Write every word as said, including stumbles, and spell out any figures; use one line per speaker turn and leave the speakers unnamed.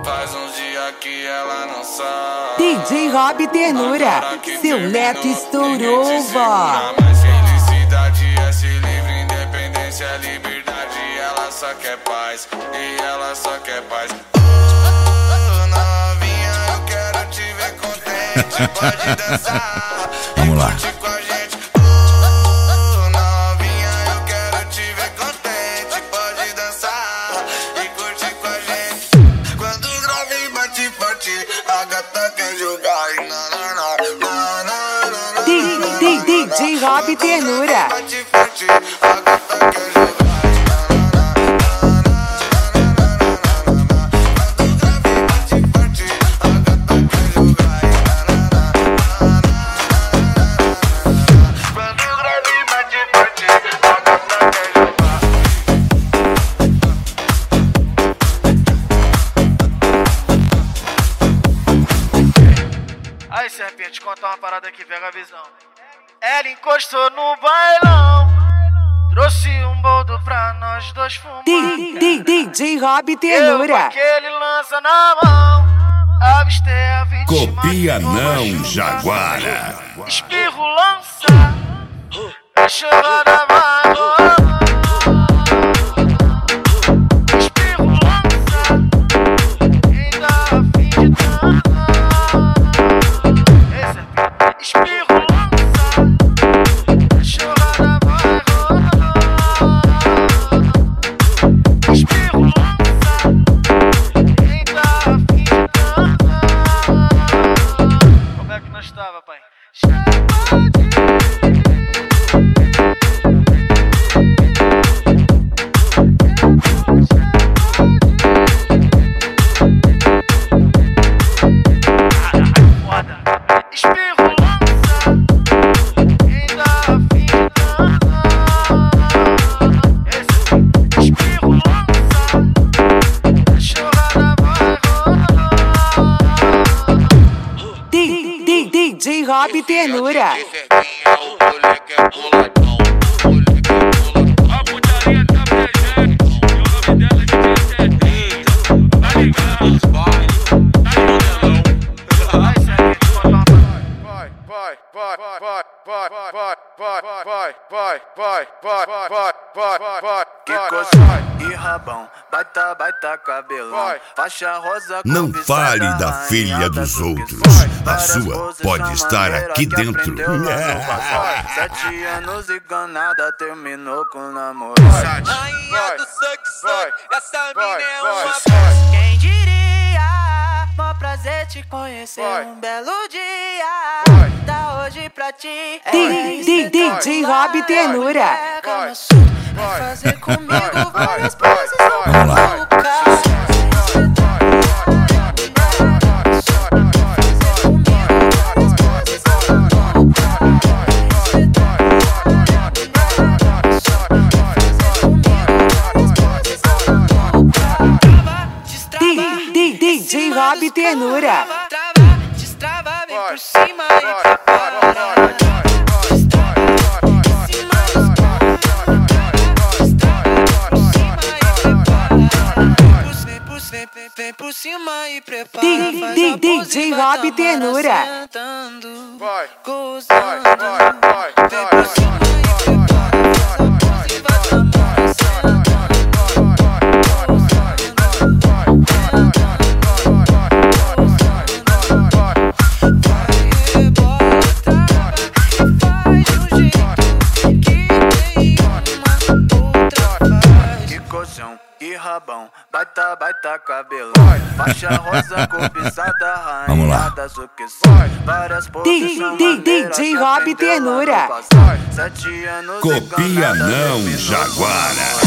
Faz uns dias que ela não sabe.
D J Rob Ternura, seu neto estourou, vó.
Mas felicidade é ser livre, independência é liberdade. Ela só quer paz, e ela só quer paz. Oh, novinha, eu quero te ver contente. Pode dançar,
vamos lá.
Curte com a gente. Oh, novinha, eu quero te ver contente. Pode dançar e curte com a gente. Quando o grave bate forte, a gata quer jogar.
D J Rob Ternura.
Bate forte, a gata quer jogar.
Aí, serpente, contar uma parada aqui, pega a visão. Ela encostou no bailão, trouxe um boldo pra nós dois fumar.
D J Rob
Eu,
Ternura.
que ele lança na mão, avistei a vítima.
Copia
que
não, Jaguara.
Espirro lança, a chorada vai rolar. Espirro lança, quem dá a fim de dançar. Espirro lança, a chorada vai rolar. Espirro lança, quem dá a fim de dançar. Como é que nós tava, pai? Espirro lança, quem dá a fim de dançar. Espirro lança, a chorada vai rolar.
D J Rob Ternura.
A putaria tá presente, e o nome dela de D J Serginho. Tá ligado? Tá ligado?
Vai, serpente, contar uma parada.
Vai, vai, vai, vai, vai, vai, vai, vai, vai, vai, vai, vai, vai, vai, vai, vai.
Que coisa e rabão, baita, baita cabelão, faixa rosa.
Não fale da filha dos outros. A sua pode estar aqui dentro.
Sete anos e ganada terminou com namoro.
Rainha do suck suck, essa mina é uma.
Quem diria? Mó prazer te conhecer um belo dia. Da hoje pra ti.
D J Rob Ternura.
Vai fazer comigo várias poses.
Vamos lá.
D J Rob Ternura.
Destrava, destrava, vem por cima e prepara. Vem por cima e prepara.
D J Rob Ternura.
Sentando,
Vai,
gozando.
vai, vai, vai,
Vem por cima e prepara. Faz a pose e vai tomar sentando. Que rabão, baita, baita cabelão, faixa rosa cobiçada,
Vamos lá.
rainha das suqueções, várias poses são maneiras,
D J Rob Ternura.
sete anos e
Copia
ganada,
não,
terminou.
Jaguara.